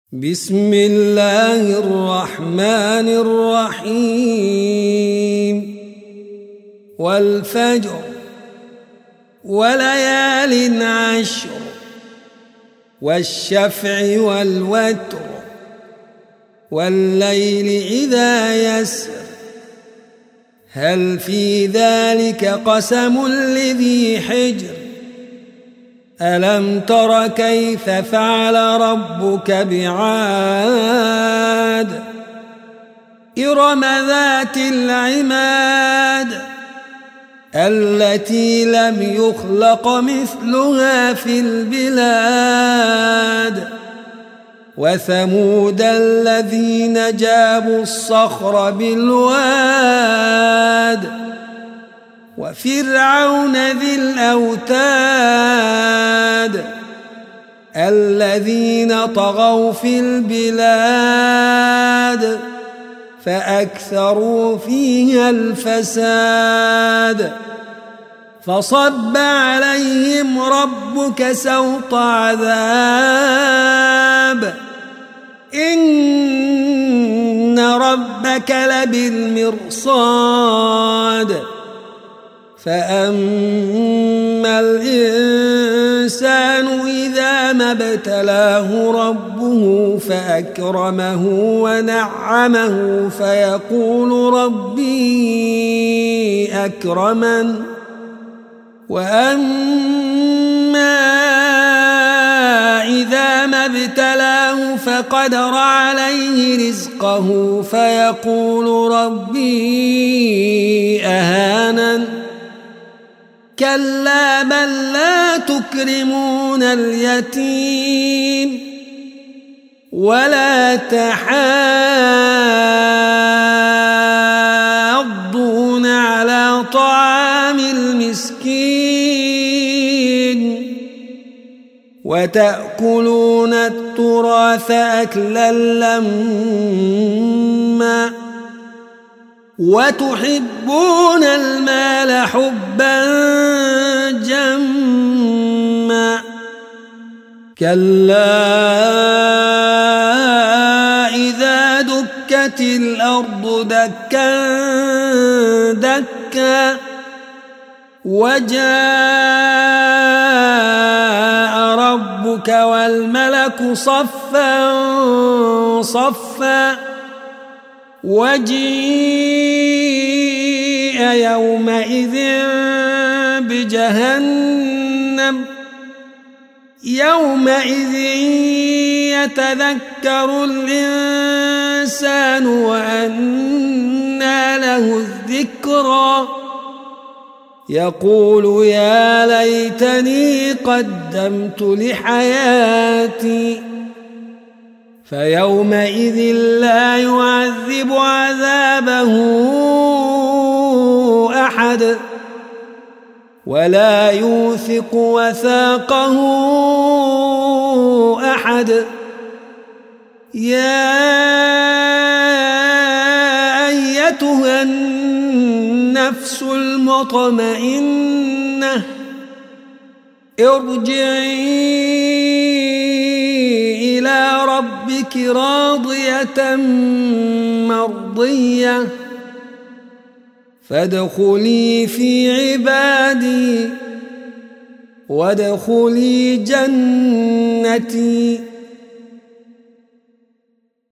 بسم الله الرحمن الرحيم والفجر وليال عشر والشفع والوتر والليل إذا يسر هل في ذلك قسم لذي حجر ألم تر كيف فعل ربك بعاد إرم ذات العماد التي لم يخلق مثلها في البلاد وثمود الذين جابوا الصخر بالواد وفرعون ذي الأوتاد الذين طغوا في البلاد فأكثروا فيها الفساد فصب عليهم ربك سوط عذاب إن ربك لبالمرصاد فأما الإنسان إذا ما ابتلاه ربه فأكرمه ونعمه فيقول ربي أكرمن وأما إذا ما ابتلاه فقدر عليه رزقه فيقول ربي أهانن كلا بل لا تكرمون اليتيم ولا تحاضون على طعام المسكين وتأكلون التراث أكلا لما وتحبون المال حبا جما كلا إذا دكت الأرض دكا دكا وجاء ربك والملك صفا صفا وجيء يومئذ بجهنم يومئذ يتذكر الإنسان وأنى له الذكرى يقول يا ليتني قدمت لحياتي فيومئذ لا يعذب عذابه أحد ولا يوثق وثاقه أحد يا أيتها النفس المطمئنة ارجعي إلى ربك راضية مرضية فادخلي في عبادي وادخلي جنتي